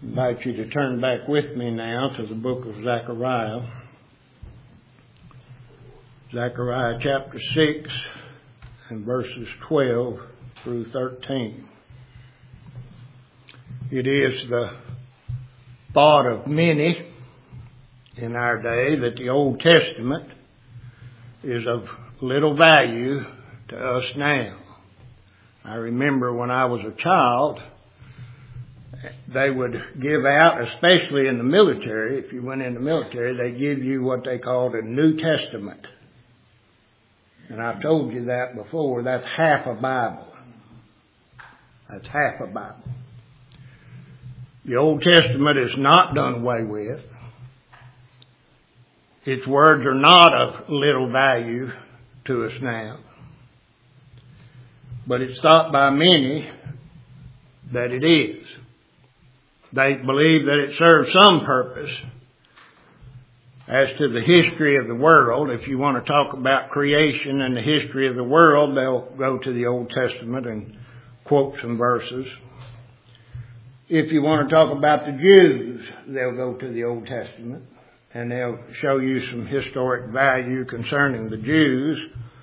I invite you to turn back with me now to the book of Zechariah. Zechariah chapter 6 and verses 12 through 13. It is the thought of many in our day that the Old Testament is of little value to us now. I remember when I was a child, they would give out, especially in the military, if you went in the military, they give you what they called a New Testament. And I've told you that before, that's half a Bible. That's half a Bible. The Old Testament is not done away with. Its words are not of little value to us now. But it's thought by many that it is. They believe that it serves some purpose. As to the history of the world, if you want to talk about creation and the history of the world, they'll go to the Old Testament and quote some verses. If you want to talk about the Jews, they'll go to the Old Testament and they'll show you some historic value concerning the Jews.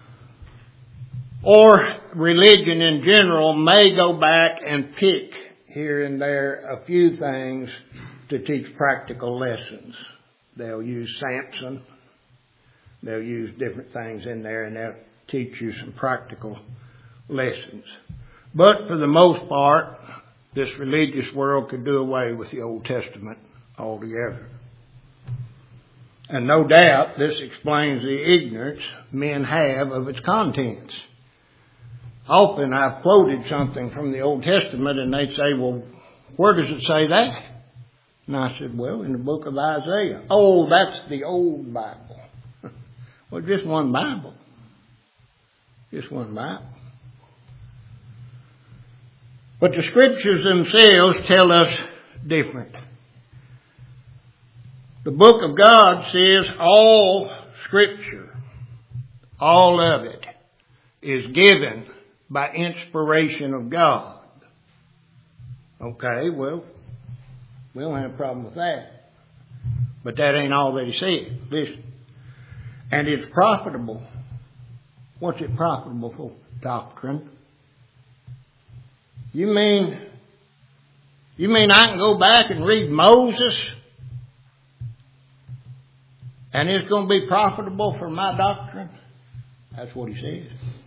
Or religion in general may go back and pick here and there a few things to teach practical lessons. They'll use Samson. They'll use different things in there and they'll teach you some practical lessons. But for the most part, this religious world could do away with the Old Testament altogether. And no doubt this explains the ignorance men have of its contents. Often I've quoted something from the Old Testament and they'd say, well, where does it say that? And I said, well, in the book of Isaiah. Oh, that's the old Bible. Well, just one Bible. Just one Bible. But the scriptures themselves tell us different. The book of God says all scripture, all of it, is given by inspiration of God. Okay, well, we don't have a problem with that. But that ain't all that he said. Listen. And it's profitable. What's it profitable for? Doctrine. You mean I can go back and read Moses and it's going to be profitable for my doctrine? That's what he says.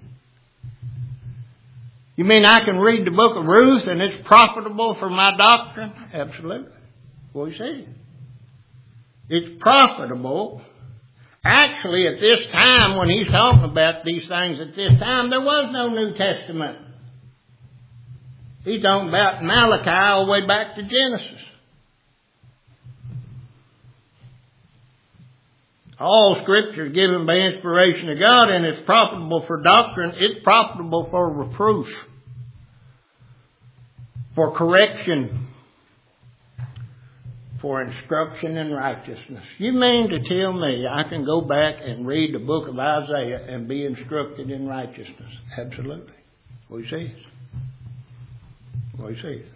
You mean I can read the book of Ruth and it's profitable for my doctrine? Absolutely. That's what he said. It's profitable. Actually, at this time, when he's talking about these things at this time, there was no New Testament. He's talking about Malachi all the way back to Genesis. All scripture is given by inspiration of God and it's profitable for doctrine. It's profitable for reproof, for correction, for instruction in righteousness. You mean to tell me I can go back and read the book of Isaiah and be instructed in righteousness? Absolutely. What he says. What he says.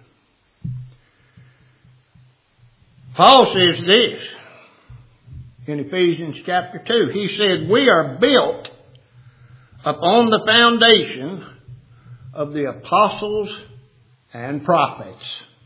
Paul says this in Ephesians chapter 2. He said, we are built upon the foundation of the apostles and prophets.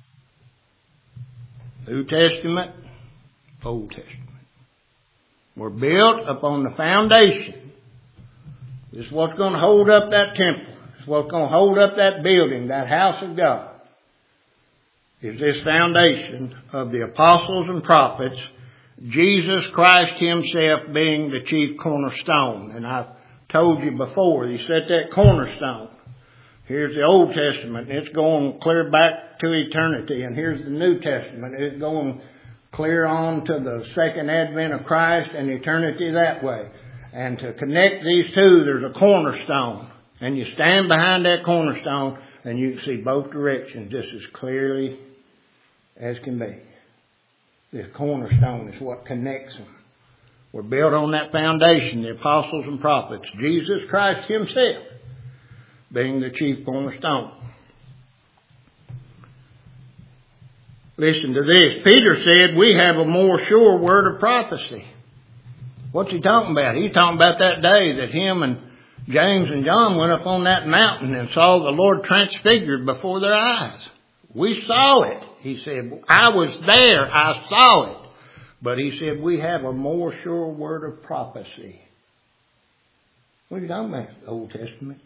New Testament, Old Testament. We're built upon the foundation. This is what's going to hold up that temple. This is what's going to hold up that building, that house of God. Is this foundation of the apostles and prophets, Jesus Christ himself being the chief cornerstone. And I've told you before, he set that cornerstone. Here's the Old Testament. It's going clear back to eternity. And here's the New Testament. It's going clear on to the second advent of Christ and eternity that way. And to connect these two, there's a cornerstone. And you stand behind that cornerstone and you can see both directions just as clearly as can be. This cornerstone is what connects them. We're built on that foundation, the apostles and prophets, Jesus Christ himself being the chief cornerstone. Listen to this. Peter said we have a more sure word of prophecy. What's he talking about? He's talking about that day that him and James and John went up on that mountain and saw the Lord transfigured before their eyes. We saw it. He said, I was there. I saw it. But he said, we have a more sure word of prophecy. What are you talking about? The Old Testament.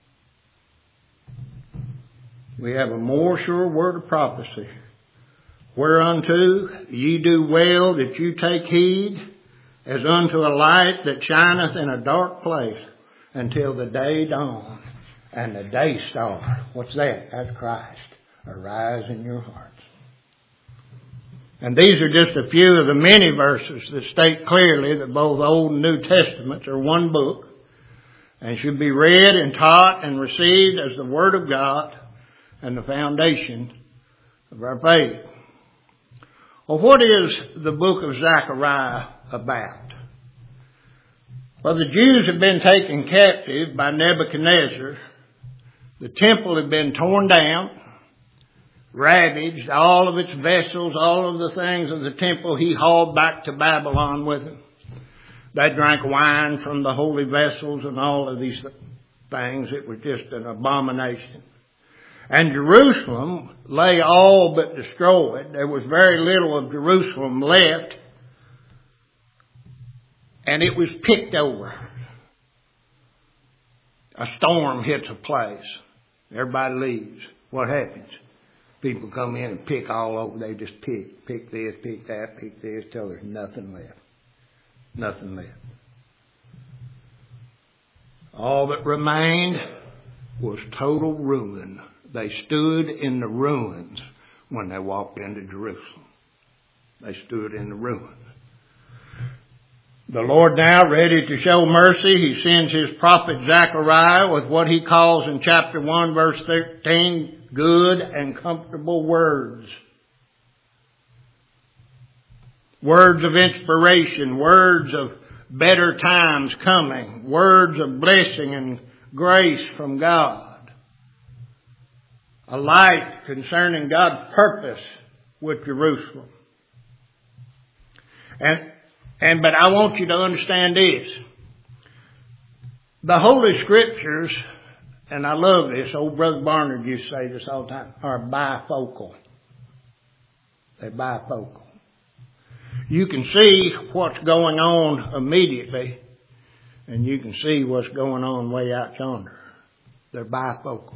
We have a more sure word of prophecy. Whereunto ye do well that you take heed, as unto a light that shineth in a dark place, until the day dawn and the day star. What's that? That's Christ. Arise in your hearts. And these are just a few of the many verses that state clearly that both Old and New Testaments are one book and should be read and taught and received as the Word of God and the foundation of our faith. Well, what is the book of Zechariah about? Well, the Jews had been taken captive by Nebuchadnezzar. The temple had been torn down, ravaged, all of its vessels, all of the things of the temple he hauled back to Babylon with him. They drank wine from the holy vessels and all of these things. It was just an abomination. And Jerusalem lay all but destroyed. There was very little of Jerusalem left. And it was picked over. A storm hits a place. Everybody leaves. What happens? People come in and pick all over. They just pick this, pick that, pick this, till there's nothing left. Nothing left. All that remained was total ruin. They stood in the ruins when they walked into Jerusalem. They stood in the ruins. The Lord now, ready to show mercy, He sends His prophet Zechariah with what He calls in chapter 1 verse 13, good and comfortable words. Words of inspiration, words of better times coming, words of blessing and grace from God. A light concerning God's purpose with Jerusalem. But I want you to understand this. The Holy Scriptures, and I love this, old Brother Barnard used to say this all the time, are bifocal. They're bifocal. You can see what's going on immediately, and you can see what's going on way out yonder. They're bifocal.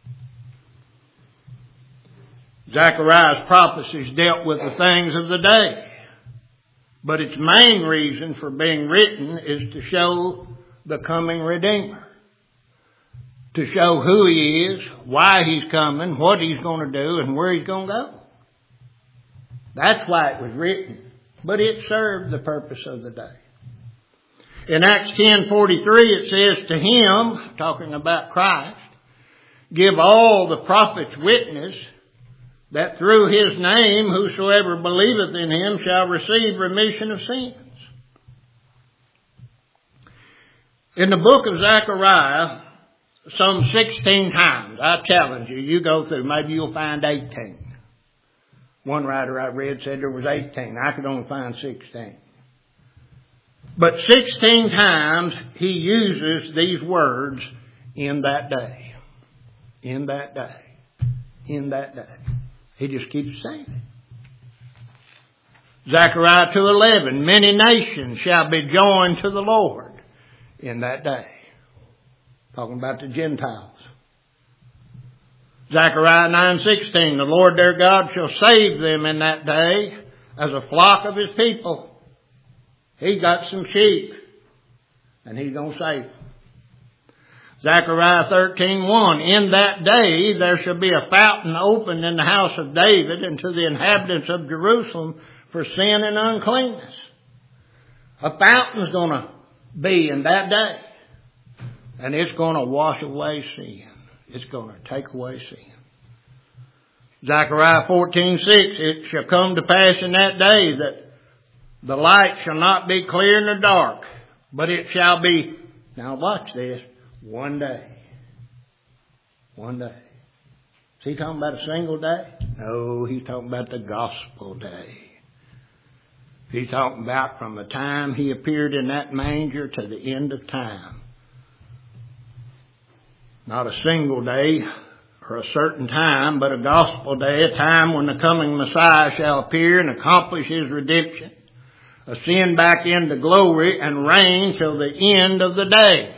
Zechariah's prophecies dealt with the things of the day. But its main reason for being written is to show the coming Redeemer. To show who He is, why He's coming, what He's going to do, and where He's going to go. That's why it was written. But it served the purpose of the day. In Acts 10:43 it says, to Him, talking about Christ, give all the prophets witness, that through His name whosoever believeth in Him shall receive remission of sins. In the book of Zechariah, some 16 times, I challenge you, you go through, maybe you'll find 18. One writer I read said there was 18. I could only find 16. But 16 times He uses these words, in that day. In that day. In that day. He just keeps saying it. Zechariah 2:11, many nations shall be joined to the Lord in that day. Talking about the Gentiles. Zechariah 9:16, the Lord their God shall save them in that day as a flock of His people. He got some sheep, and He's going to save them. Zechariah 13:1, in that day there shall be a fountain opened in the house of David and to the inhabitants of Jerusalem for sin and uncleanness. A fountain's going to be in that day. And it's going to wash away sin. It's going to take away sin. Zechariah 14:6, it shall come to pass in that day that the light shall not be clear in the dark, but it shall be, now watch this, one day. One day. Is he talking about a single day? No, he's talking about the gospel day. He's talking about from the time he appeared in that manger to the end of time. Not a single day or a certain time, but a gospel day, a time when the coming Messiah shall appear and accomplish his redemption, ascend back into glory, and reign till the end of the day.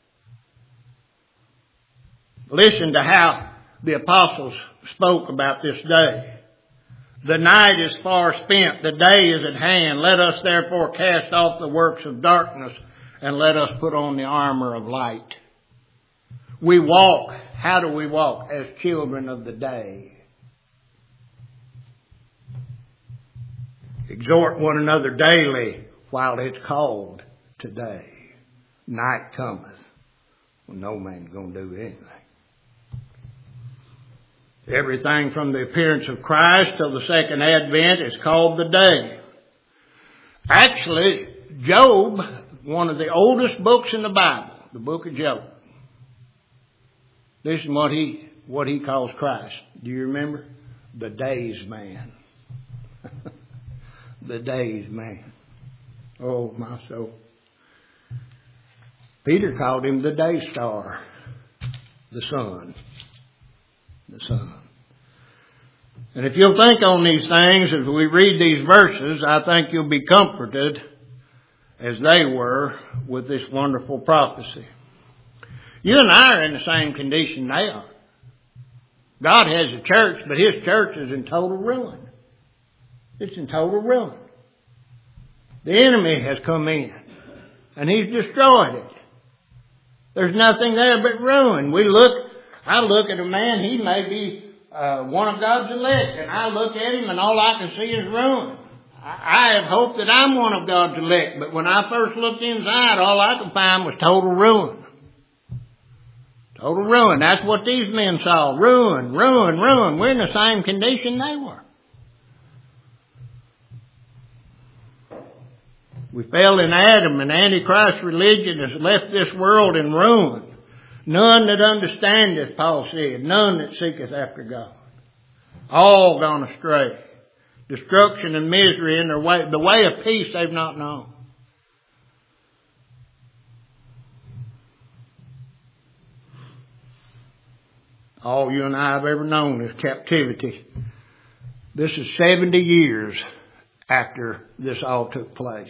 Listen to how the apostles spoke about this day. The night is far spent, the day is at hand. Let us therefore cast off the works of darkness, and let us put on the armor of light. We walk. How do we walk? As children of the day. Exhort one another daily while it's called today. Night cometh when no man's going to do anything. Everything from the appearance of Christ till the second advent is called the day. Actually, Job, one of the oldest books in the Bible, the book of Job. This is what he calls Christ. Do you remember? The days man. The days man. Oh, my soul. Peter called him the day star. The sun. The sun. And if you'll think on these things as we read these verses, I think you'll be comforted as they were with this wonderful prophecy. You and I are in the same condition they are. God has a church, but his church is in total ruin. It's in total ruin. The enemy has come in and he's destroyed it. There's nothing there but ruin. I look at a man, he may be one of God's elect, and I look at him and all I can see is ruin. I have hoped that I'm one of God's elect, but when I first looked inside, all I could find was total ruin. Total ruin. That's what these men saw. Ruin, ruin, ruin. We're in the same condition they were. We fell in Adam, and Antichrist religion has left this world in ruin. None that understandeth, Paul said, none that seeketh after God. All gone astray. Destruction and misery in their way. The way of peace they've not known. All you and I have ever known is captivity. This is 70 years after this all took place.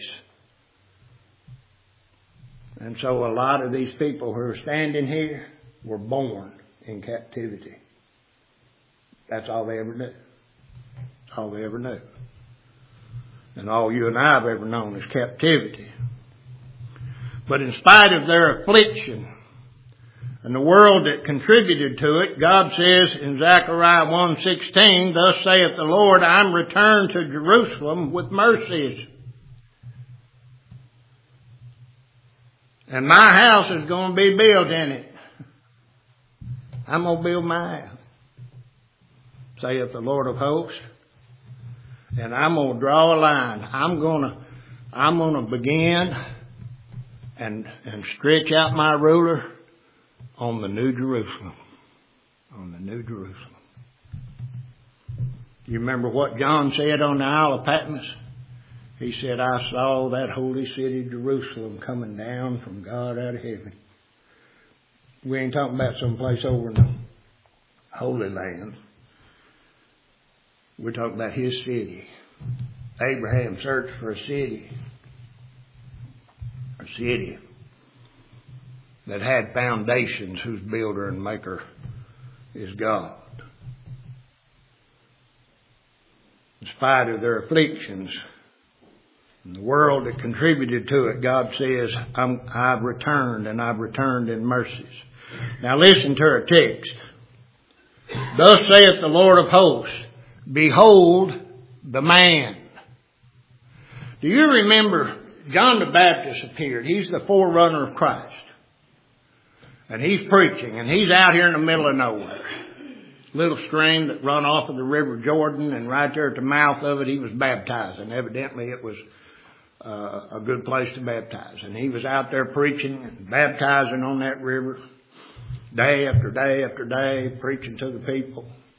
And so a lot of these people who are standing here were born in captivity. That's all they ever knew. All they ever knew. And all you and I have ever known is captivity. But in spite of their affliction and the world that contributed to it, God says in Zechariah 1:16, thus saith the Lord, I'm returned to Jerusalem with mercies. And my house is going to be built in it. I'm going to build my house, saith the Lord of hosts. And I'm going to draw a line. I'm going to begin and stretch out my ruler on the New Jerusalem. On the New Jerusalem. You remember what John said on the Isle of Patmos? He said, I saw that holy city, Jerusalem, coming down from God out of heaven. We ain't talking about someplace over in the Holy Land. We're talking about his city. Abraham searched for a city. A city that had foundations, whose builder and maker is God. In spite of their afflictions, and the world that contributed to it, God says, I've returned, and I've returned in mercies. Now listen to our text. Thus saith the Lord of hosts, behold the man. Do you remember John the Baptist appeared? He's the forerunner of Christ. And he's preaching, and he's out here in the middle of nowhere. Little stream that run off of the River Jordan, and right there at the mouth of it, he was baptizing. Evidently, it was a good place to baptize. And he was out there preaching and baptizing on that river day after day after day, preaching to the people.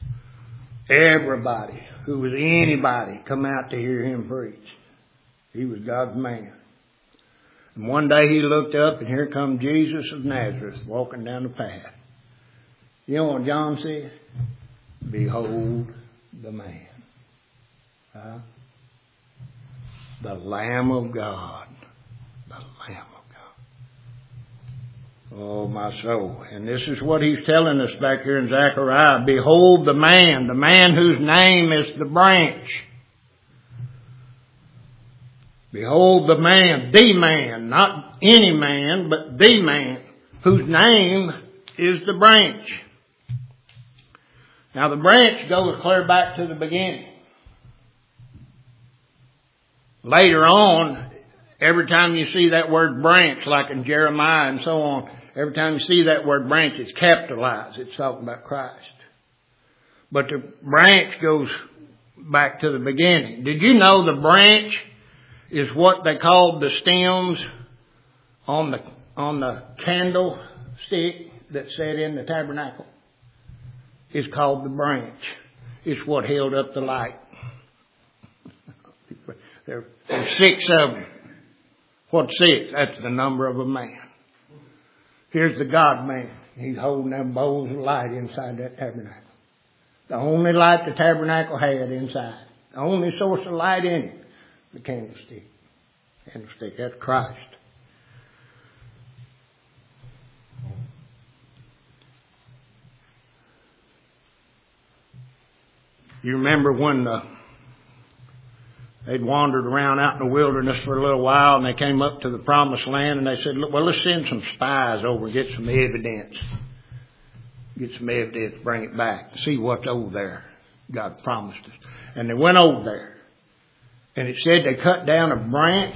Everybody who was anybody come out to hear him preach. He was God's man. And one day he looked up and here come Jesus of Nazareth walking down the path. You know what John said? Behold the man. The Lamb of God. The Lamb of God. Oh, my soul. And this is what he's telling us back here in Zechariah. Behold the man whose name is the branch. Behold the man, not any man, but the man, whose name is the branch. Now the branch goes clear back to the beginning. Later on, every time you see that word branch, like in Jeremiah and so on, every time you see that word branch, it's capitalized. It's talking about Christ. But the branch goes back to the beginning. Did you know the branch is what they called the stems on the candlestick that sat in the tabernacle? It's called the branch. It's what held up the light. There's 6 of them. What's 6? That's the number of a man. Here's the God man. He's holding them bowls of light inside that tabernacle. The only light the tabernacle had inside. The only source of light in it. The candlestick. That's Christ. You remember when they'd wandered around out in the wilderness for a little while and they came up to the promised land and they said, look, well, let's send some spies over and get some evidence. Bring it back. See what's over there. God promised us. And they went over there. And it said they cut down one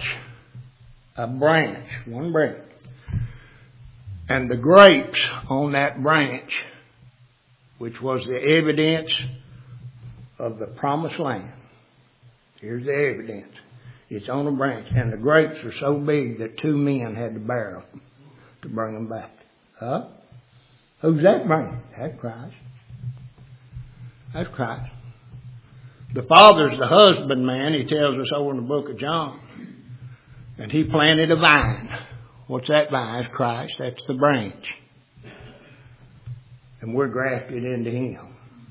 branch. And the grapes on that branch, which was the evidence of the promised land. Here's the evidence. It's on a branch. And the grapes are so big that 2 men had to bear them to bring them back. Huh? Who's that bringing? That's Christ. That's Christ. The Father's the husbandman, he tells us over in the book of John. And he planted a vine. What's that vine? It's Christ. That's the branch. And we're grafted into him.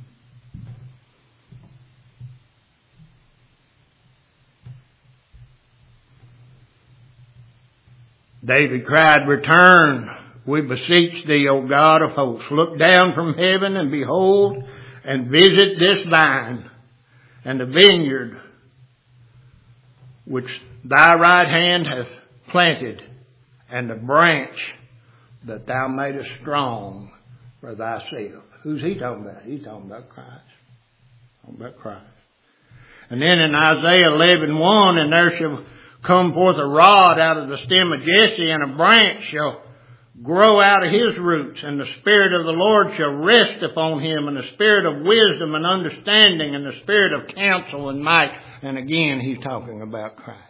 David cried, return, we beseech thee, O God of hosts. Look down from heaven and behold and visit this vine and the vineyard which thy right hand hath planted and the branch that thou madest strong for thyself. Who's he talking about? He's talking about Christ. And then in Isaiah 11:1, and there shall come forth a rod out of the stem of Jesse, and a branch shall grow out of his roots, and the Spirit of the Lord shall rest upon him, and the Spirit of wisdom and understanding, and the Spirit of counsel and might. And again, he's talking about Christ.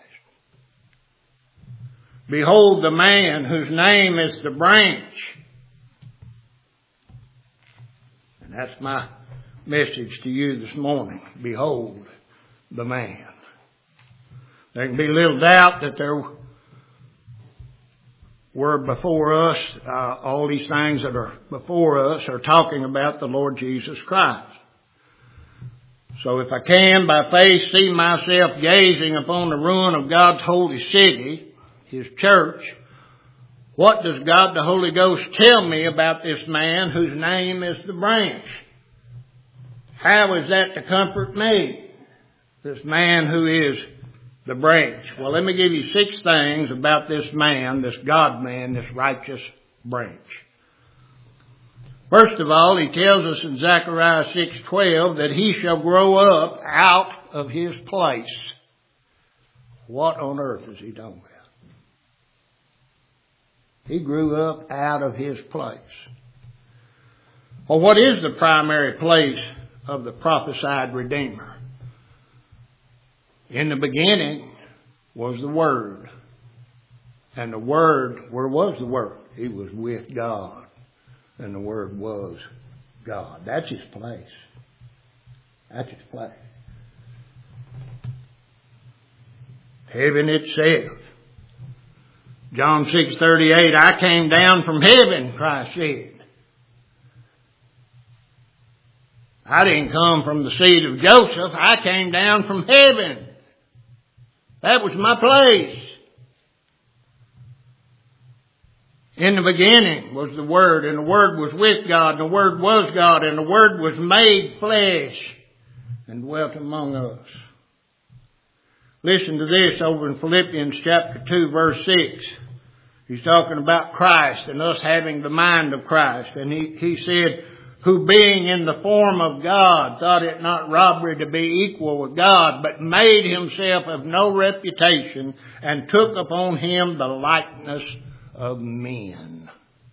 Behold the man whose name is the branch. And that's my message to you this morning. Behold the man. There can be little doubt that there were before us, all these things that are before us are talking about the Lord Jesus Christ. So if I can, by faith, see myself gazing upon the ruin of God's holy city, His church, what does God the Holy Ghost tell me about this man whose name is the branch? How is that to comfort me? This man who is the branch. Well, let me give you 6 things about this man, this God man, this righteous branch. First of all, he tells us in Zechariah 6:12 that he shall grow up out of his place. What on earth is he talking about? He grew up out of his place. Well, what is the primary place of the prophesied Redeemer? In the beginning was the Word. And the Word, where was the Word? He was with God. And the Word was God. That's his place. place. Heaven itself. John 6:38, I came down from heaven, Christ said. I didn't come from the seed of Joseph. I came down from heaven. That was my place. In the beginning was the Word, and the Word was with God, and the Word was God, and the Word was made flesh and dwelt among us. Listen to this over in Philippians chapter 2, verse 6. He's talking about Christ and us having the mind of Christ. And he said, who being in the form of God, thought it not robbery to be equal with God, but made himself of no reputation, and took upon him the likeness of men.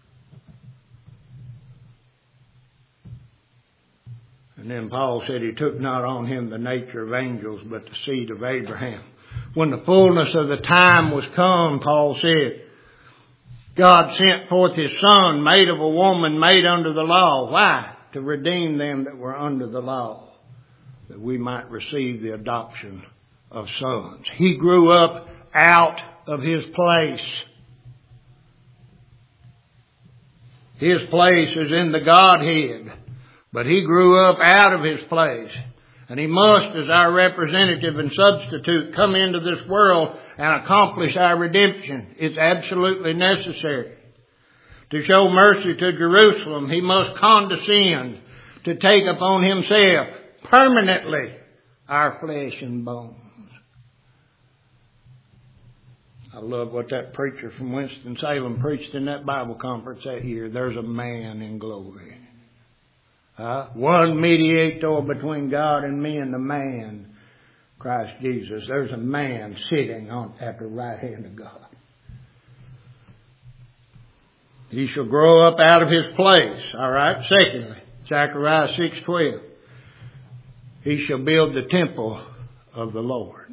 And then Paul said he took not on him the nature of angels, but the seed of Abraham. When the fullness of the time was come, Paul said, God sent forth his Son, made of a woman, made under the law. Why? To redeem them that were under the law, that we might receive the adoption of sons. He grew up out of his place. His place is in the Godhead, but he grew up out of his place. And he must, as our representative and substitute, come into this world and accomplish our redemption. It's absolutely necessary. To show mercy to Jerusalem, he must condescend to take upon himself permanently our flesh and bones. I love what that preacher from Winston-Salem preached in that Bible conference that year. There's a man in glory. One mediator between God and men, the man, Christ Jesus. There's a man sitting at the right hand of God. He shall grow up out of his place. All right. Secondly, Zechariah 6:12. He shall build the temple of the Lord.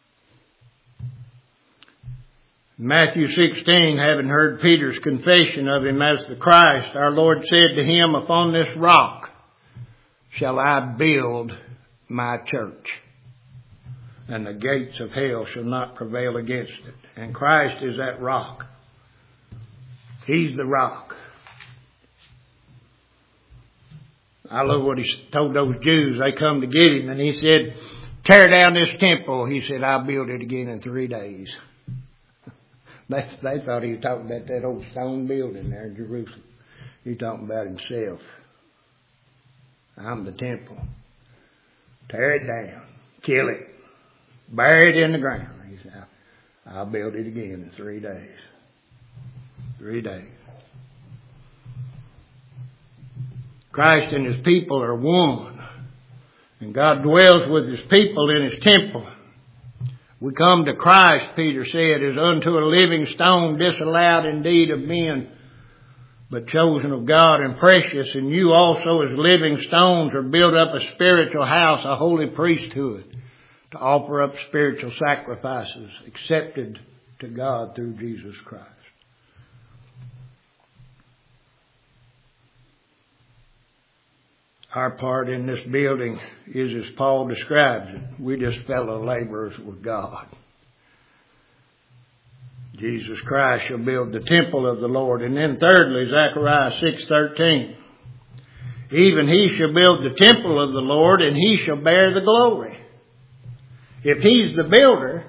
Matthew 16, having heard Peter's confession of him as the Christ, our Lord said to him, upon this rock shall I build my church, and the gates of hell shall not prevail against it. And Christ is that rock. He's the rock. I love what he told those Jews. They come to get him, and he said, tear down this temple. He said, I'll build it again in 3 days. They thought he was talking about that old stone building there in Jerusalem. He's talking about himself. I'm the temple. Tear it down. Kill it. Bury it in the ground. He said, I'll build it again in 3 days. 3 days. Christ and his people are one. And God dwells with his people in his temple. We come to Christ, Peter said, as unto a living stone, disallowed indeed of men, but chosen of God and precious. And you also as living stones are built up a spiritual house, a holy priesthood, to offer up spiritual sacrifices accepted to God through Jesus Christ. Our part in this building is as Paul describes it. We just fellow laborers with God. Jesus Christ shall build the temple of the Lord. And then thirdly, Zechariah 6:13. Even he shall build the temple of the Lord, and he shall bear the glory. If he's the builder,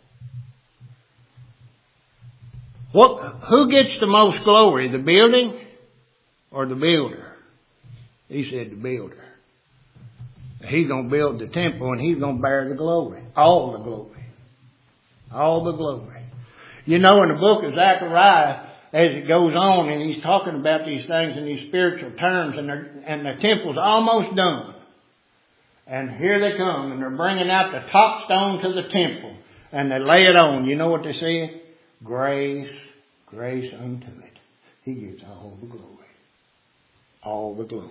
who gets the most glory? The building or the builder? He said the builder. He's going to build the temple and he's going to bear the glory. All the glory. All the glory. You know, in the book of Zechariah, as it goes on and he's talking about these things in these spiritual terms, and the temple's almost done. And here they come and they're bringing out the top stone to the temple and they lay it on. You know what they say? Grace, grace unto it. He gets all the glory. All the glory.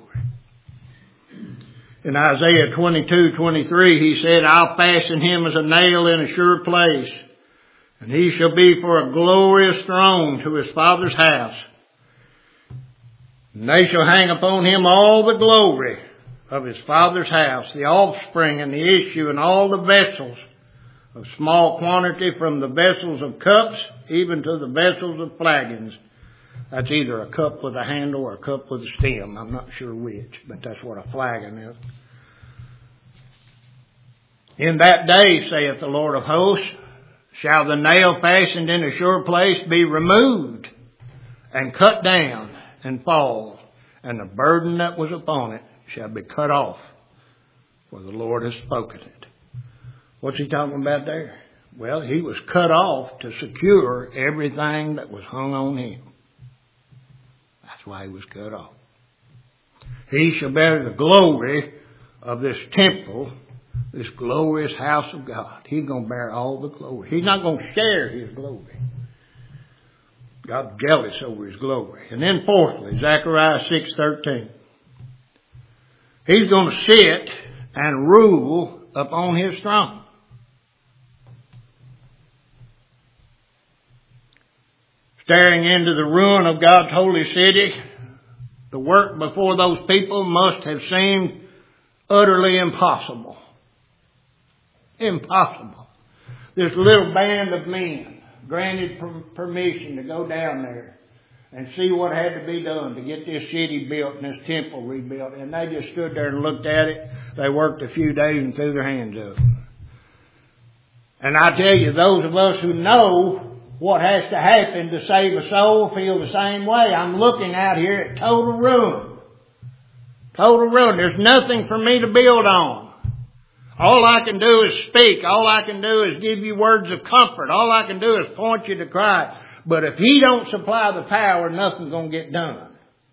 In Isaiah 22:23, he said, I'll fasten him as a nail in a sure place, and he shall be for a glorious throne to his father's house. And they shall hang upon him all the glory of his father's house, the offspring and the issue and all the vessels of small quantity, from the vessels of cups even to the vessels of flagons. That's either a cup with a handle or a cup with a stem. I'm not sure which, but that's what a flagon is. In that day, saith the Lord of hosts, shall the nail fastened in a sure place be removed and cut down and fall, and the burden that was upon it shall be cut off, for the Lord has spoken it. What's he talking about there? Well, he was cut off to secure everything that was hung on him. That's why he was cut off. He shall bear the glory of this temple, this glorious house of God. He's going to bear all the glory. He's not going to share his glory. God's jealous over his glory. And then fourthly, Zechariah 6:13. He's going to sit and rule upon his throne. Staring into the ruin of God's holy city, the work before those people must have seemed utterly impossible. Impossible. This little band of men granted permission to go down there and see what had to be done to get this city built and this temple rebuilt. And they just stood there and looked at it. They worked a few days and threw their hands up. And I tell you, those of us who know what has to happen to save a soul feel the same way. I'm looking out here at total ruin. Total ruin. There's nothing for me to build on. All I can do is speak. All I can do is give you words of comfort. All I can do is point you to Christ. But if He don't supply the power, nothing's going to get done.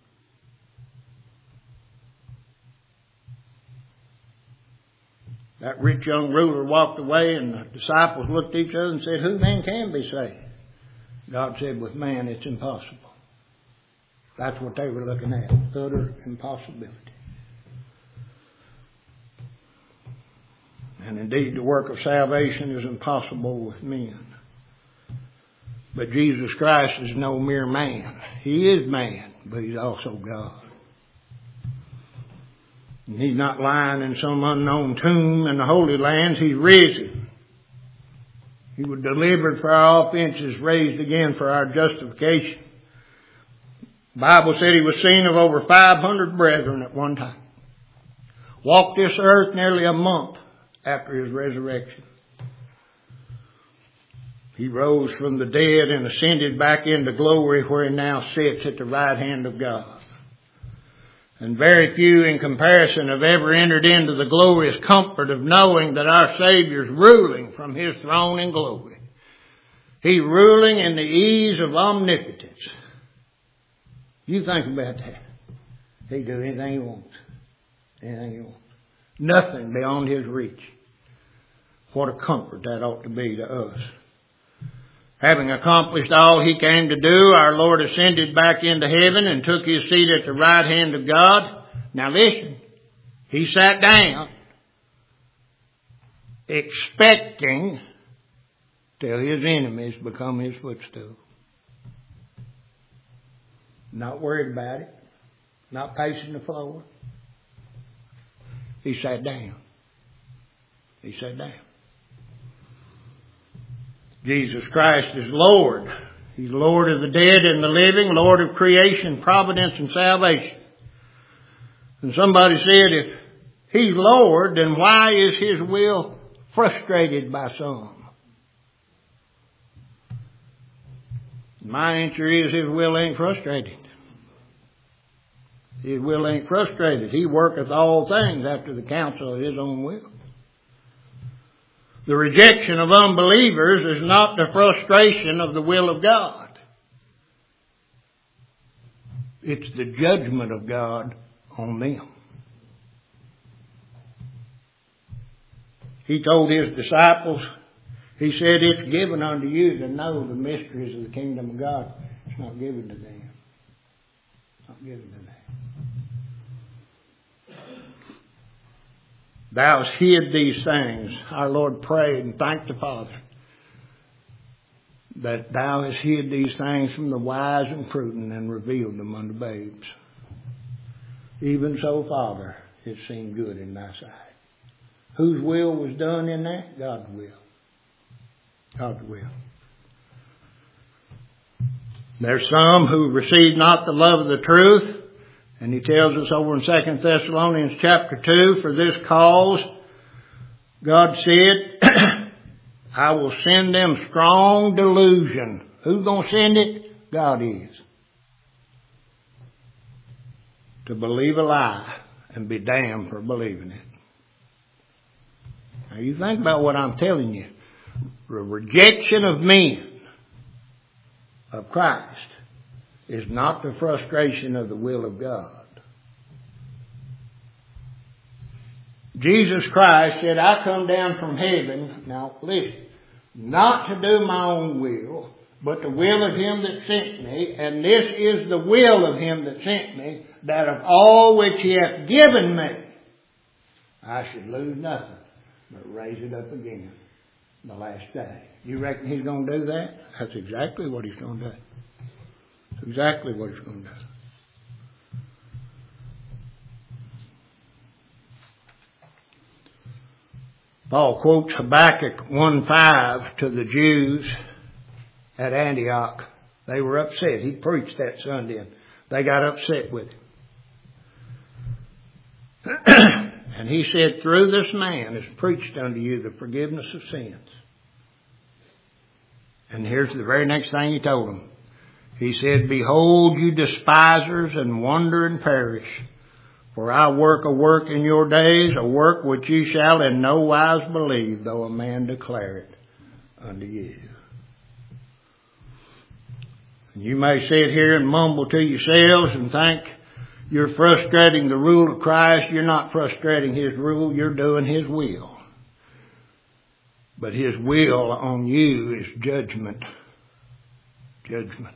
That rich young ruler walked away, and the disciples looked at each other and said, "Who then can be saved?" God said, "With man it's impossible." That's what they were looking at. Utter impossibility. And indeed, the work of salvation is impossible with men. But Jesus Christ is no mere man. He is man, but He's also God. And He's not lying in some unknown tomb in the Holy Lands. He's risen. He was delivered for our offenses, raised again for our justification. The Bible said He was seen of over 500 brethren at one time. Walked this earth nearly a month after His resurrection. He rose from the dead and ascended back into glory, where He now sits at the right hand of God. And very few in comparison have ever entered into the glorious comfort of knowing that our Savior's ruling from His throne in glory. He's ruling in the ease of omnipotence. You think about that. He can do anything He wants. Anything He wants. Nothing beyond His reach. What a comfort that ought to be to us. Having accomplished all He came to do, our Lord ascended back into heaven and took His seat at the right hand of God. Now listen, He sat down expecting till His enemies become His footstool. Not worried about it. Not pacing the floor. He sat down. He sat down. Jesus Christ is Lord. He's Lord of the dead and the living, Lord of creation, providence, and salvation. And somebody said, if He's Lord, then why is His will frustrated by some? My answer is His will ain't frustrated. His will ain't frustrated. He worketh all things after the counsel of His own will. The rejection of unbelievers is not the frustration of the will of God. It's the judgment of God on them. He told His disciples, He said, it's given unto you to know the mysteries of the kingdom of God. It's not given to them. It's not given to them. Thou hast hid these things. Our Lord prayed and thanked the Father that Thou hast hid these things from the wise and prudent and revealed them unto babes. Even so, Father, it seemed good in thy sight. Whose will was done in that? God's will. God's will. There's some who receive not the love of the truth. And he tells us over in 2 Thessalonians chapter 2, for this cause, God said, I will send them strong delusion. Who's going to send it? God is. To believe a lie and be damned for believing it. Now you think about what I'm telling you. The rejection of men of Christ is not the frustration of the will of God. Jesus Christ said, I come down from heaven, now listen, not to do my own will, but the will of him that sent me, and this is the will of him that sent me, that of all which he hath given me, I should lose nothing, but raise it up again the last day. You reckon he's going to do that? That's exactly what he's going to do. That's exactly what he's going to do. Paul quotes Habakkuk 1:5 to the Jews at Antioch. They were upset. He preached that Sunday and they got upset with him. And he said, through this man is preached unto you the forgiveness of sins. And here's the very next thing he told them. He said, behold, you despisers, and wonder and perish. For I work a work in your days, a work which you shall in no wise believe, though a man declare it unto you. And you may sit here and mumble to yourselves and think you're frustrating the rule of Christ. You're not frustrating his rule, you're doing his will. But his will on you is judgment. Judgment.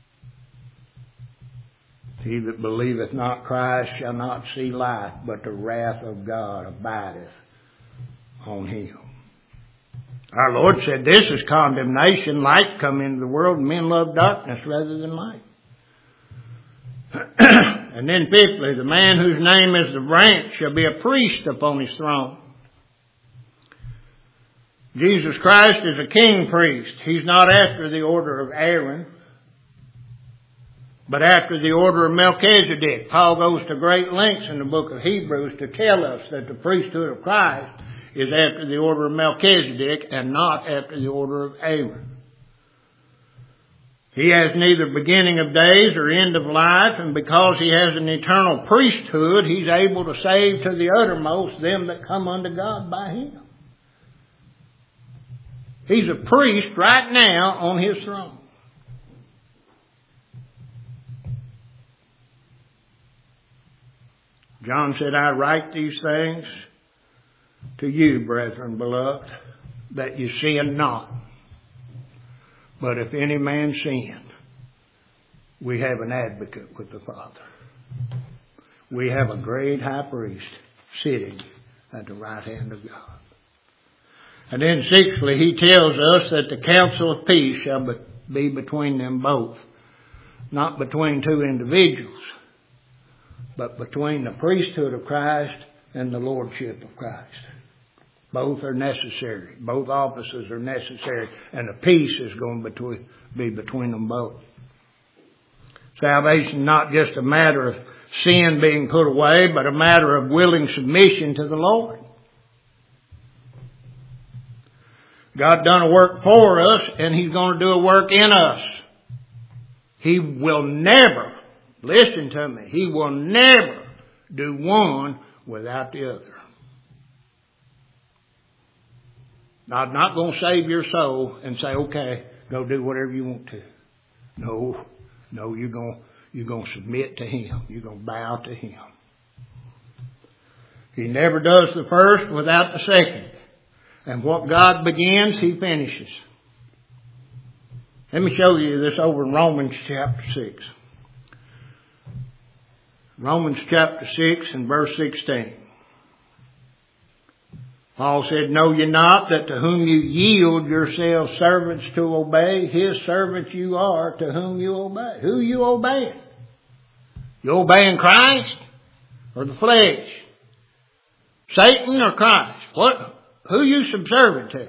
He that believeth not Christ shall not see life, but the wrath of God abideth on him. Our Lord said this is condemnation. Light come into the world, and men love darkness rather than light. And then fifthly, the man whose name is the branch shall be a priest upon his throne. Jesus Christ is a king priest. He's not after the order of Aaron, but after the order of Melchizedek. Paul goes to great lengths in the book of Hebrews to tell us that the priesthood of Christ is after the order of Melchizedek and not after the order of Aaron. He has neither beginning of days or end of life, and because he has an eternal priesthood, he's able to save to the uttermost them that come unto God by him. He's a priest right now on his throne. John said, I write these things to you, brethren, beloved, that you sin not. But if any man sin, we have an advocate with the Father. We have a great high priest sitting at the right hand of God. And then sixthly, he tells us that the counsel of peace shall be between them both. Not between two individuals, but between the priesthood of Christ and the lordship of Christ. Both are necessary. Both offices are necessary. And the peace is going to be between them both. Salvation is not just a matter of sin being put away, but a matter of willing submission to the Lord. God done a work for us, and he's going to do a work in us. He will never, listen to me, he will never do one without the other. God's not going to save your soul and say, okay, go do whatever you want to. No, you're going to submit to him. You're going to bow to him. He never does the first without the second. And what God begins, he finishes. Let me show you this over in Romans chapter 6. Romans chapter 6 and verse 16. Paul said, know ye not that to whom you yield yourselves servants to obey, his servants you are to whom you obey. Who you obeying? You obeying Christ or the flesh? Satan or Christ? Who you subservient to?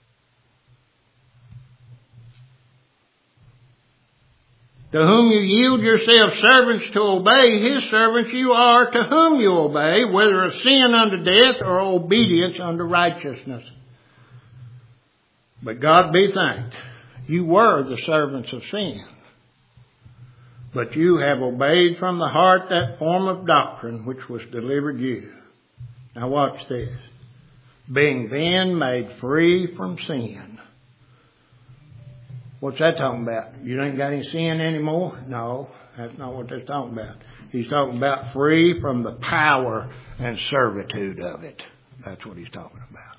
To whom you yield yourselves servants to obey, his servants you are to whom you obey, whether of sin unto death or obedience unto righteousness. But God be thanked, you were the servants of sin. But you have obeyed from the heart that form of doctrine which was delivered you. Now watch this. Being then made free from sin. What's that talking about? You ain't got any sin anymore? No, that's not what that's talking about. He's talking about free from the power and servitude of it. That's what he's talking about.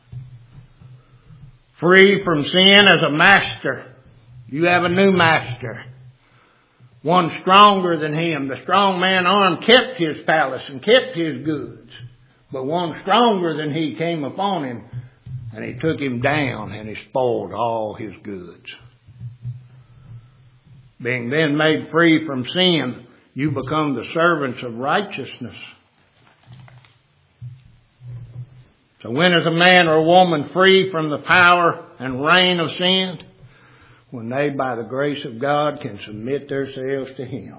Free from sin as a master. You have a new master. One stronger than him. The strong man armed kept his palace and kept his goods. But one stronger than he came upon him, and he took him down and he spoiled all his goods. Being then made free from sin, you become the servants of righteousness. So when is a man or a woman free from the power and reign of sin? When they, by the grace of God, can submit themselves to him.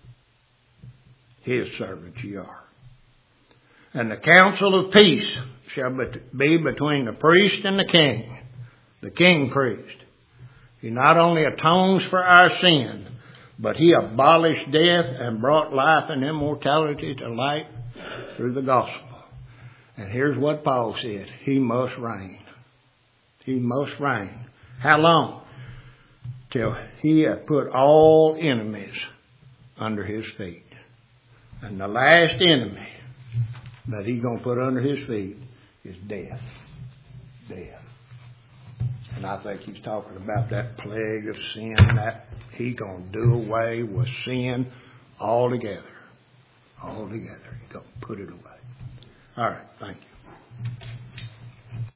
His servants ye are. And the counsel of peace shall be between the priest and the king priest. He not only atones for our sin, but he abolished death and brought life and immortality to light through the gospel. And here's what Paul said. He must reign. He must reign. How long? Till he hath put all enemies under his feet. And the last enemy that he's going to put under his feet is death. Death. And I think he's talking about that plague of sin, that he's going to do away with sin altogether. Altogether. He's going to put it away. All right. Thank you.